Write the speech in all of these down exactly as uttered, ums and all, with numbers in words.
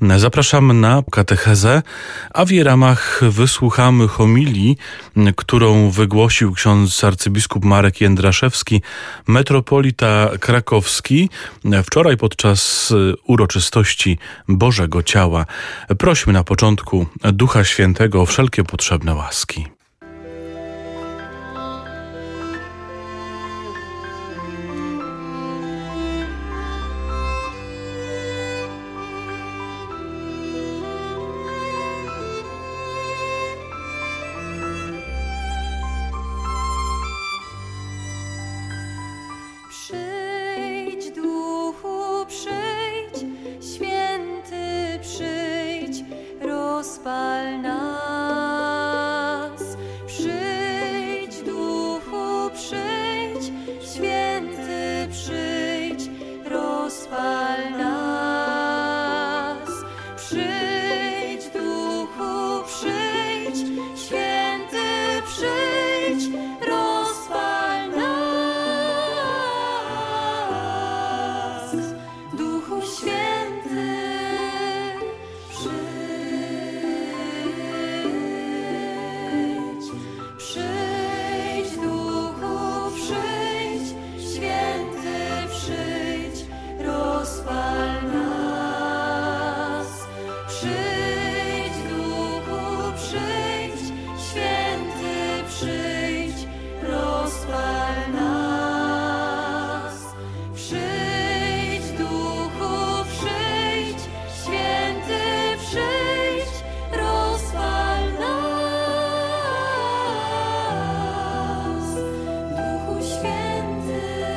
Zapraszamy na katechezę, a w jej ramach wysłuchamy homilii, którą wygłosił ksiądz arcybiskup Marek Jędraszewski, metropolita krakowski, wczoraj podczas uroczystości Bożego Ciała. Prośmy na początku Ducha Świętego o wszelkie potrzebne łaski. Przyjdź, Duchu, przyjdź, Święty przyjdź, rozpal nas. Przyjdź, Duchu, przyjdź, Święty przyjdź, rozpal nas. Przyjdź, Duchu, przyjdź, Święty przyjdź, rozpal nas. Duchu Święty, przyjdź. Przyjdź, Duchu, przyjdź, Święty przyjdź, rozpal nas. Przyjdź, Duchu, przyjdź, Święty przyjdź, rozpal nas. Przyjdź, Duchu, przyjdź, Święty przyjdź, rozpal nas. Duchu Święty,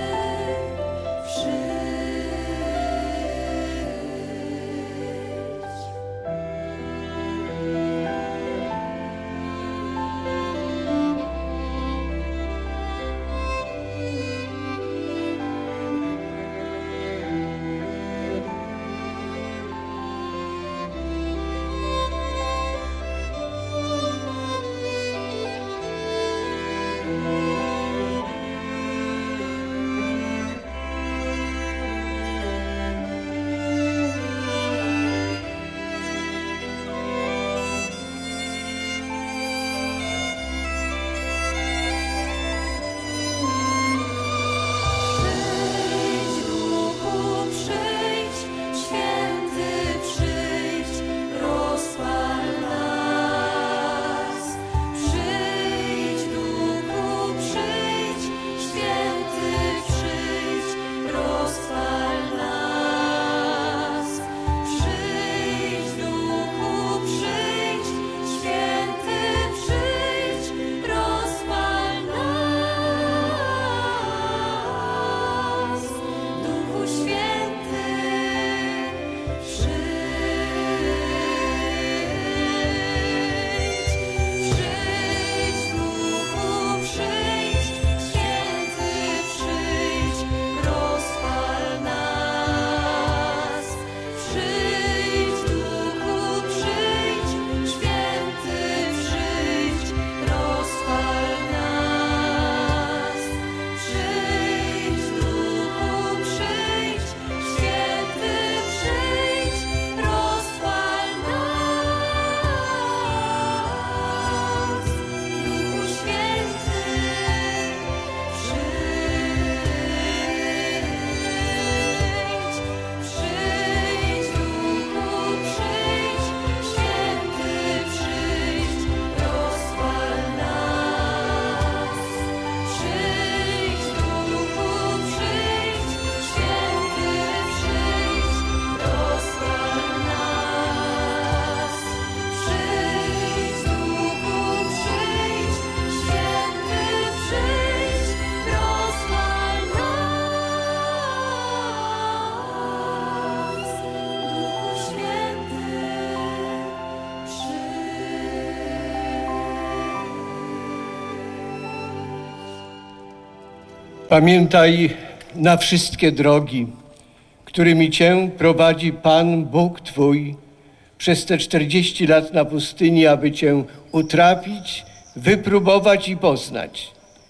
pamiętaj na wszystkie drogi, którymi Cię prowadzi Pan Bóg Twój przez te czterdzieści lat na pustyni, aby Cię utrapić, wypróbować i poznać.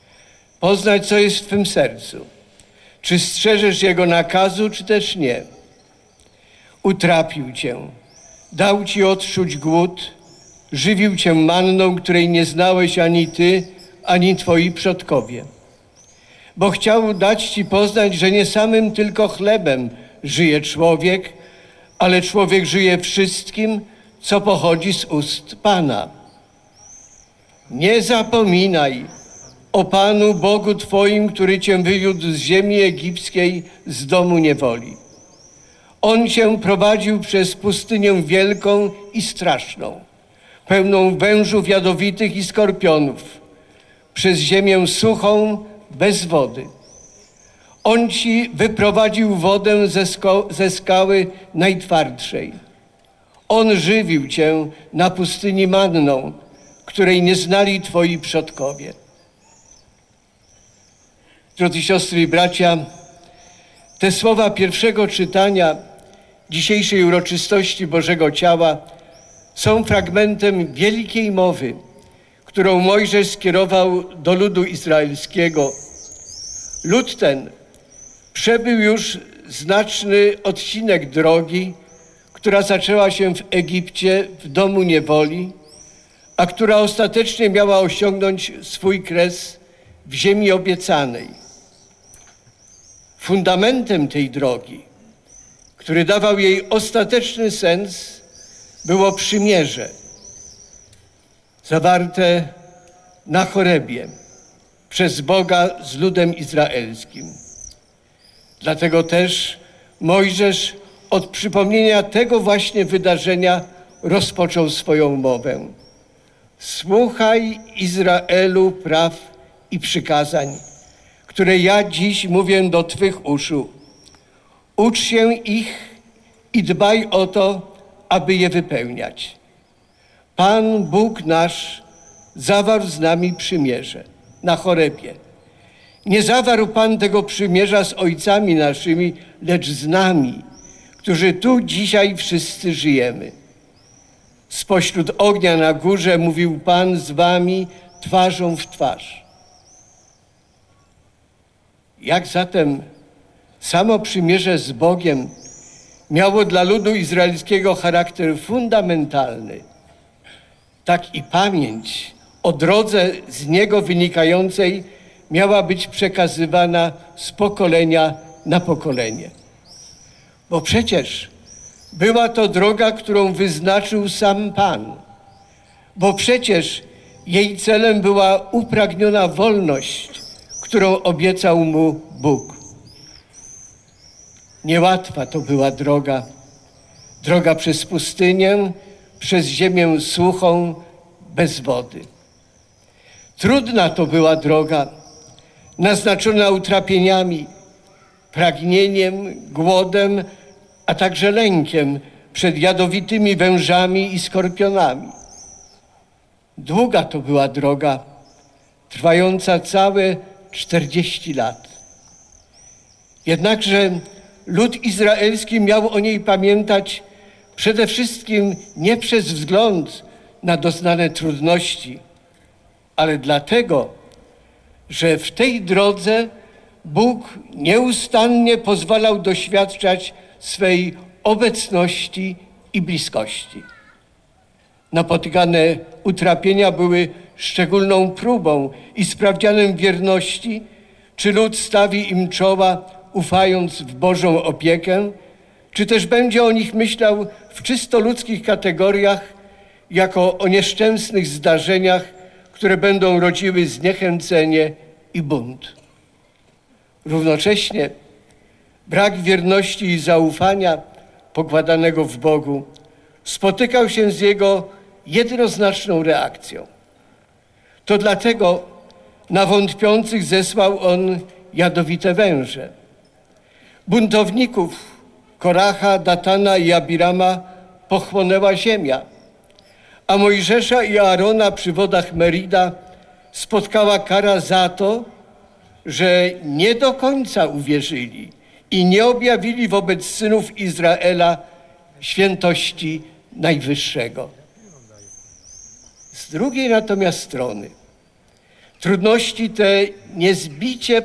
Poznać, co jest w Twym sercu. Czy strzeżesz Jego nakazu, czy też nie. Utrapił Cię, Dał ci odczuć głód, żywił cię manną, której nie znałeś ani ty, ani twoi przodkowie. Bo chciał dać ci poznać, że nie samym tylko chlebem żyje człowiek, ale człowiek żyje wszystkim, co pochodzi z ust Pana. Nie zapominaj o Panu Bogu twoim, który cię wywiódł z ziemi egipskiej, z domu niewoli. On cię prowadził przez pustynię wielką i straszną, pełną wężów jadowitych i skorpionów, przez ziemię suchą, bez wody. On ci wyprowadził wodę ze, sko- ze skały najtwardszej. On żywił cię na pustyni manną, której nie znali twoi przodkowie. Drodzy siostry i bracia, te słowa pierwszego czytania dzisiejszej uroczystości Bożego Ciała są fragmentem wielkiej mowy, którą Mojżesz skierował do ludu izraelskiego. Lud ten przebył już znaczny odcinek drogi, która zaczęła się w Egipcie, w domu niewoli, a która ostatecznie miała osiągnąć swój kres w ziemi obiecanej. Fundamentem tej drogi, który dawał jej ostateczny sens, było przymierze zawarte na Chorebie przez Boga z ludem izraelskim. Dlatego też Mojżesz od przypomnienia tego właśnie wydarzenia rozpoczął swoją mowę. Słuchaj, Izraelu, praw i przykazań, które ja dziś mówię do twych uszu. Ucz się ich i dbaj o to, aby je wypełniać. Pan Bóg nasz zawarł z nami przymierze na Chorebie. Nie zawarł Pan tego przymierza z ojcami naszymi, lecz z nami, którzy tu dzisiaj wszyscy żyjemy. Spośród ognia na górze mówił Pan z wami twarzą w twarz. Jak zatem samo przymierze z Bogiem miało dla ludu izraelskiego charakter fundamentalny, tak i pamięć o drodze z niego wynikającej miała być przekazywana z pokolenia na pokolenie. Bo przecież była to droga, którą wyznaczył sam Pan. Bo przecież jej celem była upragniona wolność, którą obiecał mu Bóg. Niełatwa to była droga. Droga przez pustynię, przez ziemię suchą, bez wody. Trudna to była droga, naznaczona utrapieniami, pragnieniem, głodem, a także lękiem przed jadowitymi wężami i skorpionami. Długa to była droga, trwająca całe czterdzieści lat. Jednakże lud izraelski miał o niej pamiętać przede wszystkim nie przez wzgląd na doznane trudności, ale dlatego, że w tej drodze Bóg nieustannie pozwalał doświadczać swej obecności i bliskości. Napotykane utrapienia były szczególną próbą i sprawdzianem wierności, czy lud stawi im czoła, ufając w Bożą opiekę, czy też będzie o nich myślał w czysto ludzkich kategoriach, jako o nieszczęsnych zdarzeniach, które będą rodziły zniechęcenie i bunt. Równocześnie brak wierności i zaufania pokładanego w Bogu spotykał się z jego jednoznaczną reakcją. To dlatego na wątpiących zesłał on jadowite węże. Buntowników Koracha, Datana i Abirama pochłonęła ziemia, a Mojżesza i Aarona przy wodach Merida spotkała kara za to, że nie do końca uwierzyli i nie objawili wobec synów Izraela świętości Najwyższego. Z drugiej natomiast strony trudności te niezbicie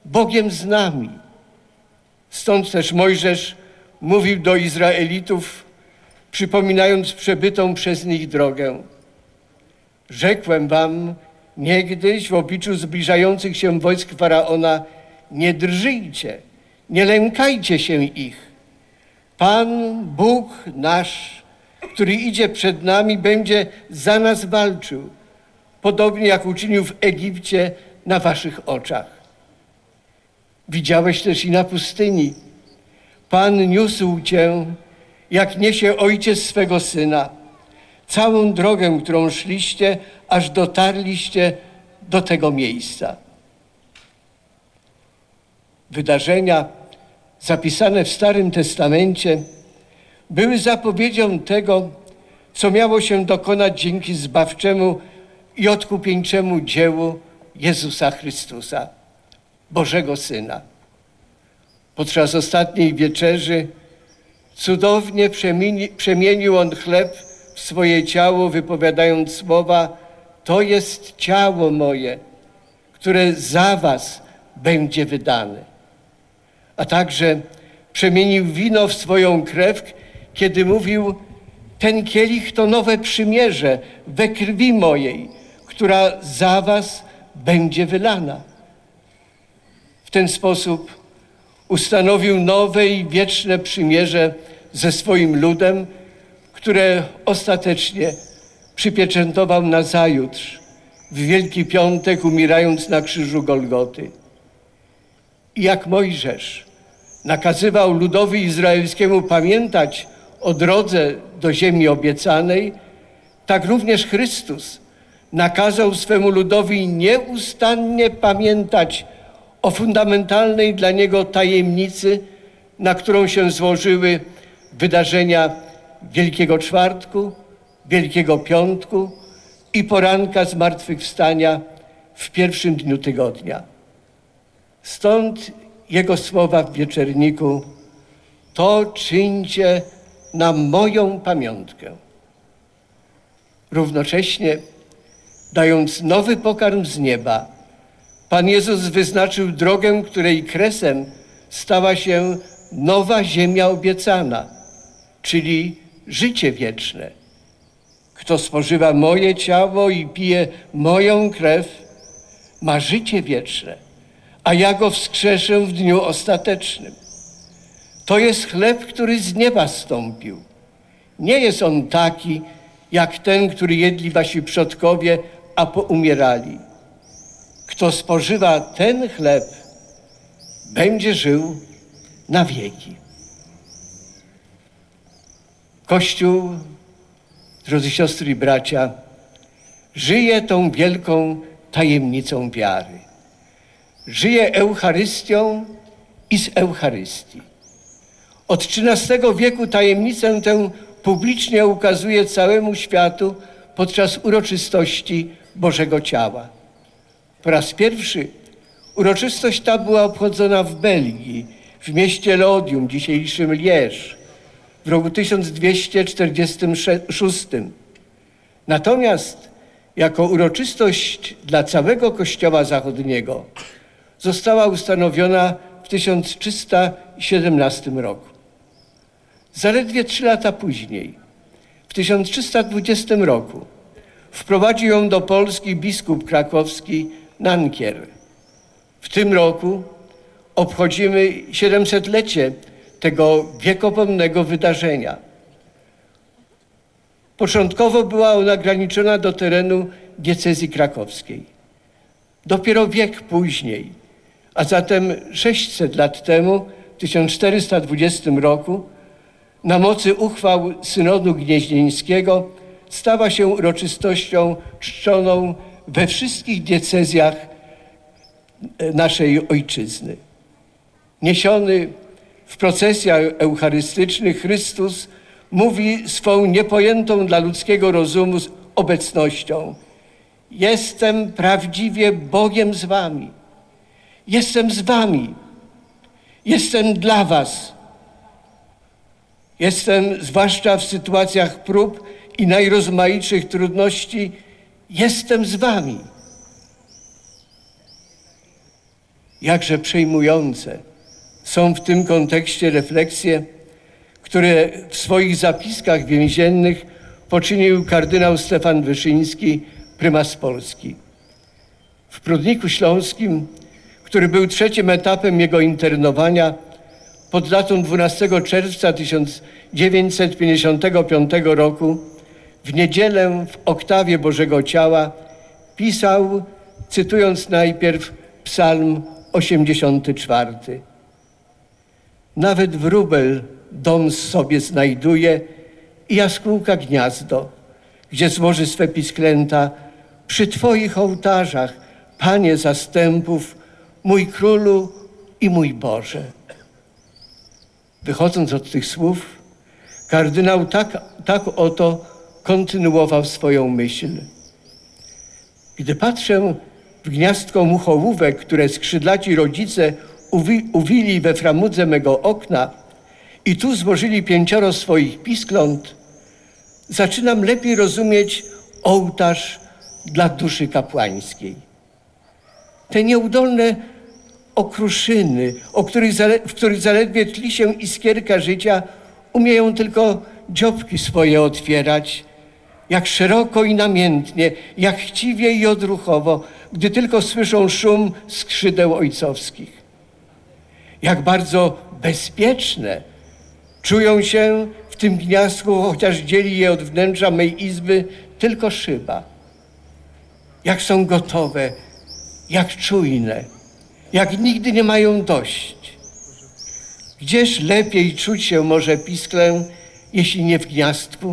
Bogiem z nami. Stąd też Mojżesz mówił do Izraelitów, przypominając przebytą przez nich drogę. Rzekłem wam niegdyś w obliczu zbliżających się wojsk Faraona, nie drżyjcie, nie lękajcie się ich. Pan, Bóg nasz, który idzie przed nami, będzie za nas walczył, podobnie jak uczynił w Egipcie na waszych oczach. Widziałeś też i na pustyni. Pan niósł cię, jak niesie ojciec swego syna, całą drogę, którą szliście, aż dotarliście do tego miejsca. Wydarzenia zapisane w Starym Testamencie były zapowiedzią tego, co miało się dokonać dzięki zbawczemu i odkupieńczemu dziełu Jezusa Chrystusa, Bożego Syna. Podczas ostatniej wieczerzy cudownie przemieni, przemienił On chleb w swoje ciało, wypowiadając słowa: to jest ciało moje, które za was będzie wydane. A także przemienił wino w swoją krew, kiedy mówił: ten kielich to nowe przymierze we krwi mojej, która za was będzie wylana. W ten sposób ustanowił nowe i wieczne przymierze ze swoim ludem, które ostatecznie przypieczętował nazajutrz, w Wielki Piątek, umierając na krzyżu Golgoty. I jak Mojżesz nakazywał ludowi izraelskiemu pamiętać o drodze do ziemi obiecanej, tak również Chrystus nakazał swemu ludowi nieustannie pamiętać o fundamentalnej dla niego tajemnicy, na którą się złożyły wydarzenia Wielkiego Czwartku, Wielkiego Piątku i poranka zmartwychwstania w pierwszym dniu tygodnia. Stąd jego słowa w wieczerniku: to czyńcie na moją pamiątkę. Równocześnie, dając nowy pokarm z nieba, Pan Jezus wyznaczył drogę, której kresem stała się nowa ziemia obiecana, czyli życie wieczne. Kto spożywa moje ciało i pije moją krew, ma życie wieczne, a ja go wskrzeszę w dniu ostatecznym. To jest chleb, który z nieba zstąpił. Nie jest on taki, jak ten, który jedli wasi przodkowie, a poumierali. Kto spożywa ten chleb, będzie żył na wieki. Kościół, drodzy siostry i bracia, żyje tą wielką tajemnicą wiary. Żyje Eucharystią i z Eucharystii. Od trzynastego wieku tajemnicę tę publicznie ukazuje całemu światu podczas uroczystości Bożego Ciała. Po raz pierwszy uroczystość ta była obchodzona w Belgii, w mieście Lodium, dzisiejszym Lierz, w roku tysiąc dwieście czterdziestym szóstym. Natomiast jako uroczystość dla całego Kościoła Zachodniego została ustanowiona w tysiąc trzysta siedemnastym roku. Zaledwie trzy lata później, w tysiąc trzysta dwudziestym roku, wprowadził ją do Polski biskup krakowski Nankier. W tym roku obchodzimy siedemsetlecie tego wiekopomnego wydarzenia. Początkowo była ona ograniczona do terenu diecezji krakowskiej. Dopiero wiek później, a zatem sześćset lat temu, w tysiąc czterysta dwudziestym roku, na mocy uchwał Synodu Gnieźnieńskiego stała się uroczystością czczoną we wszystkich diecezjach naszej ojczyzny. Niesiony w procesjach eucharystycznych Chrystus mówi swą niepojętą dla ludzkiego rozumu obecnością: jestem prawdziwie Bogiem z wami. Jestem z wami. Jestem dla was. Jestem, zwłaszcza w sytuacjach prób i najrozmaitszych trudności, jestem z wami. Jakże przejmujące są w tym kontekście refleksje, które w swoich zapiskach więziennych poczynił kardynał Stefan Wyszyński, prymas Polski. W Prudniku Śląskim, który był trzecim etapem jego internowania, pod datą dwunastego czerwca tysiąc dziewięćset pięćdziesiątego piątego roku, w niedzielę w oktawie Bożego Ciała pisał, cytując najpierw Psalm osiemdziesiąty czwarty. Nawet wróbel dom sobie znajduje i jaskółka gniazdo, gdzie złoży swe pisklęta przy Twoich ołtarzach, Panie zastępów, mój Królu i mój Boże. Wychodząc od tych słów, kardynał tak, tak oto kontynuował swoją myśl. Gdy patrzę w gniazdko muchołówek, które skrzydlaci rodzice uwi, uwili we framudze mego okna i tu złożyli pięcioro swoich piskląt, zaczynam lepiej rozumieć ołtarz dla duszy kapłańskiej. Te nieudolne okruszyny, o których zale, w których zaledwie tli się iskierka życia, umieją tylko dziobki swoje otwierać, jak szeroko i namiętnie, jak chciwie i odruchowo, gdy tylko słyszą szum skrzydeł ojcowskich. Jak bardzo bezpieczne czują się w tym gniazdku, chociaż dzieli je od wnętrza mej izby tylko szyba. Jak są gotowe, jak czujne, jak nigdy nie mają dość. Gdzież lepiej czuć się może pisklę, jeśli nie w gniazdku?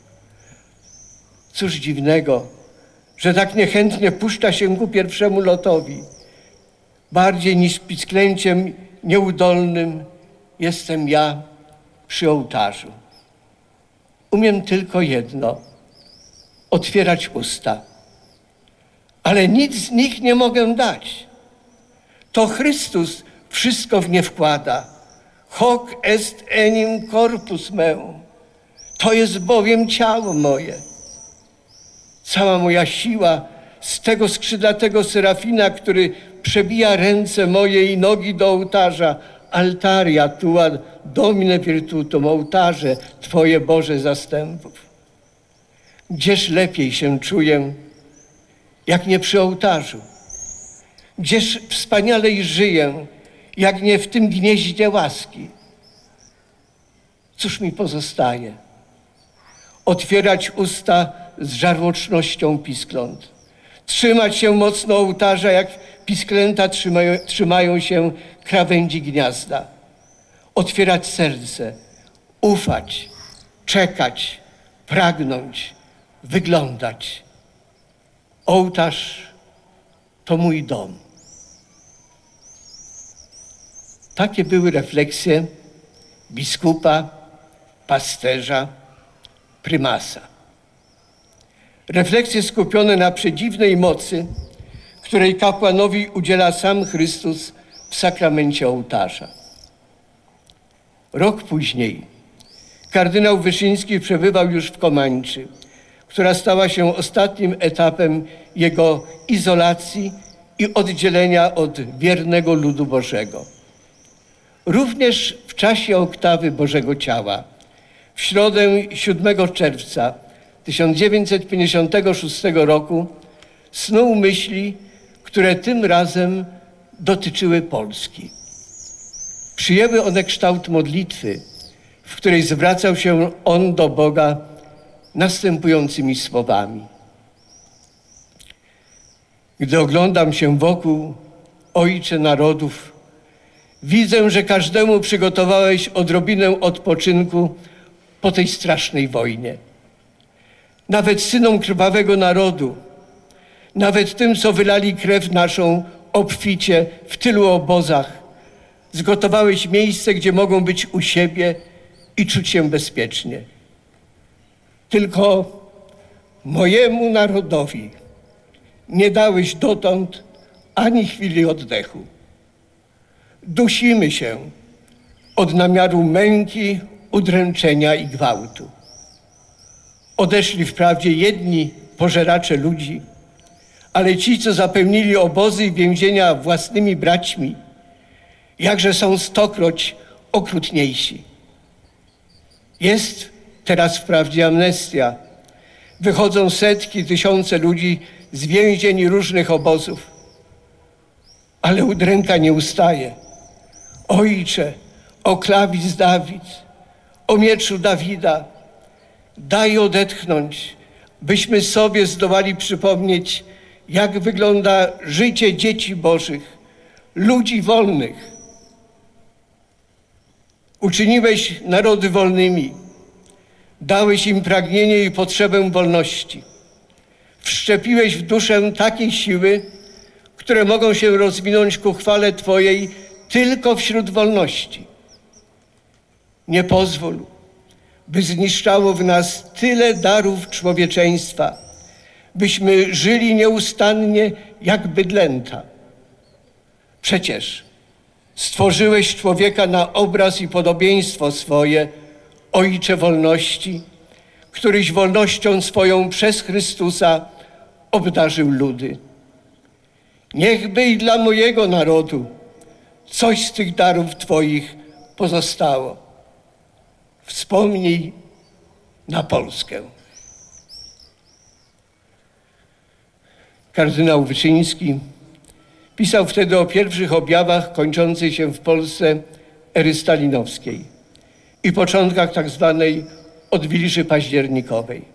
Cóż dziwnego, że tak niechętnie puszcza się ku pierwszemu lotowi. Bardziej niż pisklęciem nieudolnym jestem ja przy ołtarzu. Umiem tylko jedno – otwierać usta. Ale nic z nich nie mogę dać. To Chrystus wszystko w nie wkłada. Hoc est enim corpus meum. To jest bowiem ciało moje. Cała moja siła z tego skrzydlatego serafina, który przebija ręce moje i nogi do ołtarza. Altaria tua domine virtutum, ołtarze Twoje Boże zastępów. Gdzież lepiej się czuję, jak nie przy ołtarzu? Gdzież wspanialej żyję, jak nie w tym gnieździe łaski? Cóż mi pozostaje? Otwierać usta z żarłocznością piskląt. Trzymać się mocno ołtarza, jak pisklęta trzymają, trzymają się krawędzi gniazda. Otwierać serce, ufać, czekać, pragnąć, wyglądać. Ołtarz to mój dom. Takie były refleksje biskupa, pasterza, prymasa. Refleksje skupione na przedziwnej mocy, której kapłanowi udziela sam Chrystus w sakramencie ołtarza. Rok później kardynał Wyszyński przebywał już w Komańczy, która stała się ostatnim etapem jego izolacji i oddzielenia od wiernego ludu Bożego. Również w czasie oktawy Bożego Ciała, w środę siódmego czerwca tysiąc dziewięćset pięćdziesiątego szóstego roku snuł myśli, które tym razem dotyczyły Polski. Przyjęły one kształt modlitwy, w której zwracał się on do Boga następującymi słowami. Gdy oglądam się wokół, Ojcze narodów, widzę, że każdemu przygotowałeś odrobinę odpoczynku po tej strasznej wojnie. Nawet synom krwawego narodu, nawet tym, co wylali krew naszą obficie w tylu obozach, zgotowałeś miejsce, gdzie mogą być u siebie i czuć się bezpiecznie. Tylko mojemu narodowi nie dałeś dotąd ani chwili oddechu. Dusimy się od namiaru męki, udręczenia i gwałtu. Odeszli wprawdzie jedni pożeracze ludzi, ale ci, co zapełnili obozy i więzienia własnymi braćmi, jakże są stokroć okrutniejsi. Jest teraz wprawdzie amnestia. Wychodzą setki, tysiące ludzi z więzień i różnych obozów. Ale udręka nie ustaje. Ojcze, o klawiz Dawid, o mieczu Dawida, daj odetchnąć, byśmy sobie zdołali przypomnieć, jak wygląda życie dzieci Bożych, ludzi wolnych. Uczyniłeś narody wolnymi, dałeś im pragnienie i potrzebę wolności. Wszczepiłeś w duszę takiej siły, które mogą się rozwinąć ku chwale Twojej tylko wśród wolności. Nie pozwól, by zniszczało w nas tyle darów człowieczeństwa, byśmy żyli nieustannie jak bydlęta. Przecież stworzyłeś człowieka na obraz i podobieństwo swoje, Ojcze wolności, któryś wolnością swoją przez Chrystusa obdarzył ludy. Niechby i dla mojego narodu coś z tych darów Twoich pozostało. Wspomnij na Polskę. Kardynał Wyszyński pisał wtedy o pierwszych objawach kończącej się w Polsce ery stalinowskiej i początkach tak zwanej odwilży październikowej.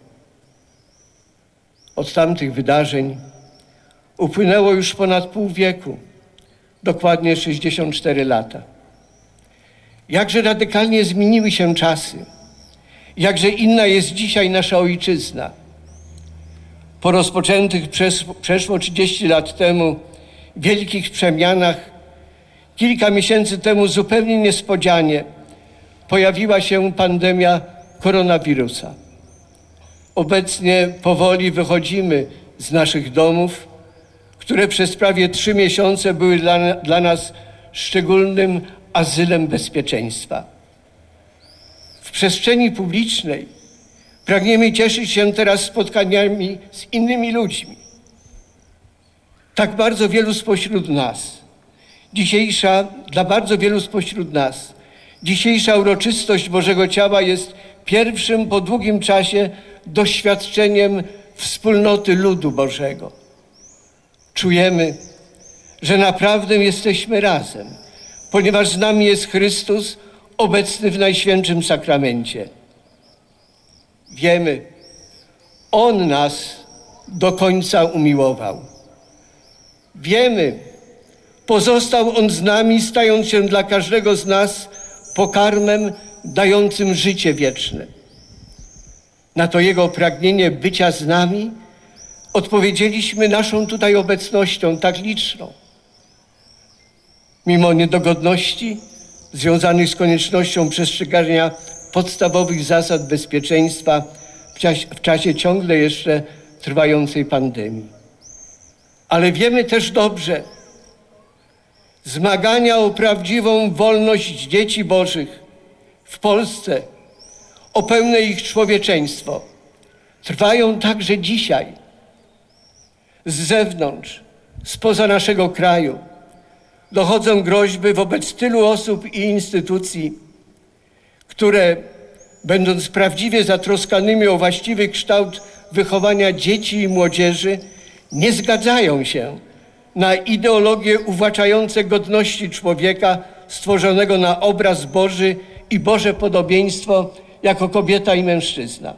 Od tamtych wydarzeń upłynęło już ponad pół wieku, dokładnie sześćdziesiąt cztery lata. Jakże radykalnie zmieniły się czasy, jakże inna jest dzisiaj nasza ojczyzna. Po rozpoczętych przeszło trzydzieści lat temu wielkich przemianach, kilka miesięcy temu zupełnie niespodzianie pojawiła się pandemia koronawirusa. Obecnie powoli wychodzimy z naszych domów, które przez prawie trzy miesiące były dla, dla nas szczególnym azylem bezpieczeństwa. W przestrzeni publicznej pragniemy cieszyć się teraz spotkaniami z innymi ludźmi. Tak bardzo wielu spośród nas, dzisiejsza, dla bardzo wielu spośród nas, dzisiejsza uroczystość Bożego Ciała jest pierwszym po długim czasie doświadczeniem wspólnoty ludu Bożego. Czujemy, że naprawdę jesteśmy razem, ponieważ z nami jest Chrystus obecny w Najświętszym Sakramencie. Wiemy, On nas do końca umiłował. Wiemy, pozostał On z nami, stając się dla każdego z nas pokarmem dającym życie wieczne. Na to Jego pragnienie bycia z nami odpowiedzieliśmy naszą tutaj obecnością, tak liczną. Mimo niedogodności związanych z koniecznością przestrzegania podstawowych zasad bezpieczeństwa w czasie, w czasie ciągle jeszcze trwającej pandemii. Ale wiemy też dobrze, zmagania o prawdziwą wolność dzieci Bożych w Polsce, o pełne ich człowieczeństwo, trwają także dzisiaj. Z zewnątrz, spoza naszego kraju dochodzą groźby wobec tylu osób i instytucji, które, będąc prawdziwie zatroskanymi o właściwy kształt wychowania dzieci i młodzieży, nie zgadzają się na ideologie uwłaczające godności człowieka stworzonego na obraz Boży i Boże podobieństwo jako kobieta i mężczyzna.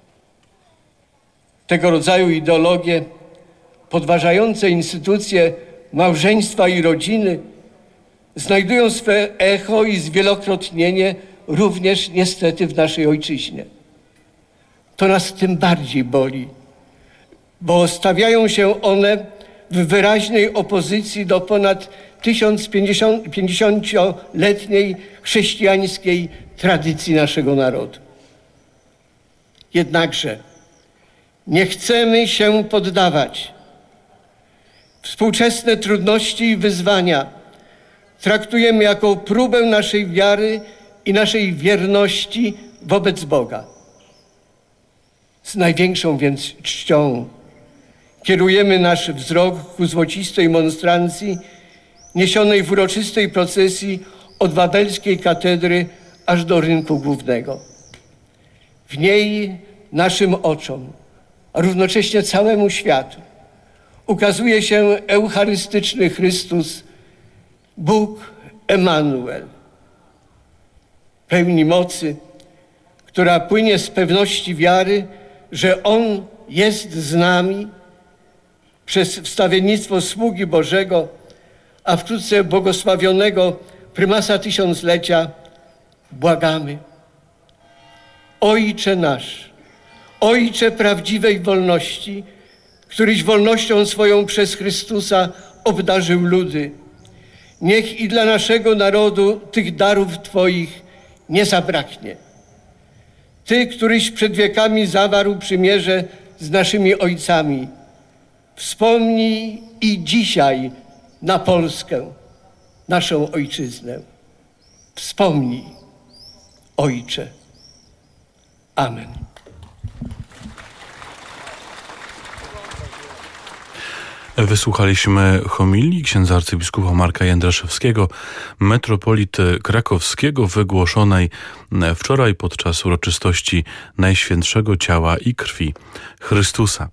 Tego rodzaju ideologie podważające instytucje małżeństwa i rodziny znajdują swe echo i zwielokrotnienie również niestety w naszej ojczyźnie. To nas tym bardziej boli, bo stawiają się one w wyraźnej opozycji do ponad tysiąc pięćdziesięcioletniej chrześcijańskiej tradycji naszego narodu. Jednakże nie chcemy się poddawać. Współczesne trudności i wyzwania traktujemy jako próbę naszej wiary i naszej wierności wobec Boga. Z największą więc czcią kierujemy nasz wzrok ku złocistej monstrancji niesionej w uroczystej procesji od wawelskiej katedry aż do rynku głównego. W niej naszym oczom, a równocześnie całemu światu, ukazuje się eucharystyczny Chrystus, Bóg Emanuel, pełni mocy, która płynie z pewności wiary, że On jest z nami przez wstawiennictwo sługi Bożego, a wkrótce błogosławionego prymasa tysiąclecia, błagamy. Ojcze nasz, Ojcze prawdziwej wolności, któryś wolnością swoją przez Chrystusa obdarzył ludy, niech i dla naszego narodu tych darów Twoich nie zabraknie. Ty, któryś przed wiekami zawarł przymierze z naszymi ojcami, wspomnij i dzisiaj na Polskę, naszą ojczyznę. Wspomnij, Ojcze. Amen. Wysłuchaliśmy homilii księdza arcybiskupa Marka Jędraszewskiego, metropolity krakowskiego, wygłoszonej wczoraj podczas uroczystości Najświętszego Ciała i Krwi Chrystusa.